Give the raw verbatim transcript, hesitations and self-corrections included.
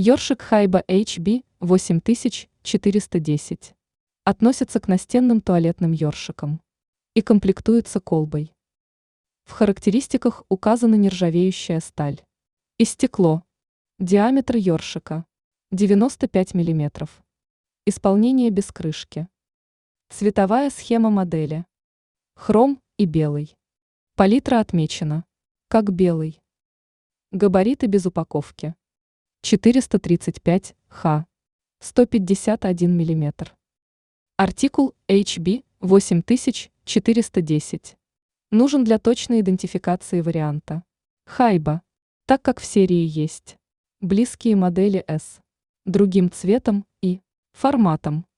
Ёршик Хайба эйч би восемь тысяч четыреста десять относится к настенным туалетным ёршикам и комплектуется колбой. В характеристиках указана нержавеющая сталь и стекло. Диаметр ёршика девяносто пять миллиметров. Исполнение без крышки. Цветовая схема модели. Хром и белый. Палитра отмечена как белый. Габариты без упаковки. четыреста тридцать пять ха, сто пятьдесят один миллиметр. Артикул эйч би восемь тысяч четыреста десять. Нужен для точной идентификации варианта Хайба, так как в серии есть близкие модели S, другим цветом и форматом.